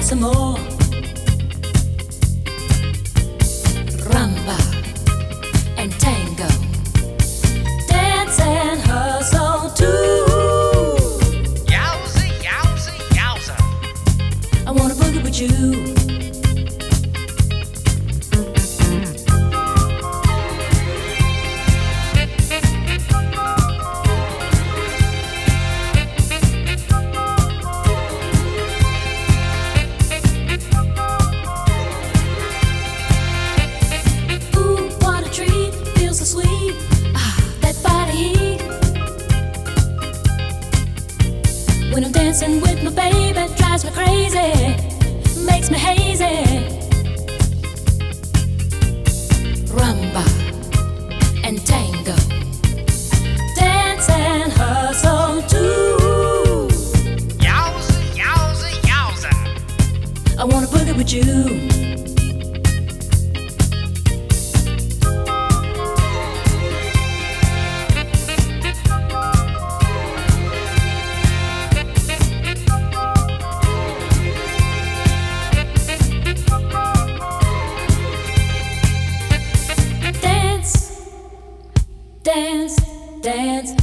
some more. Rumba and tango, dance and hustle too. Yowza, yowza, yowza. I wanna boogie with you. When I'm dancing with my baby, it drives me crazy, makes me hazy. Rumba and tango, dance and hustle too. Yowza, yowza, yowza. I wanna boogie with you. Dance, dance,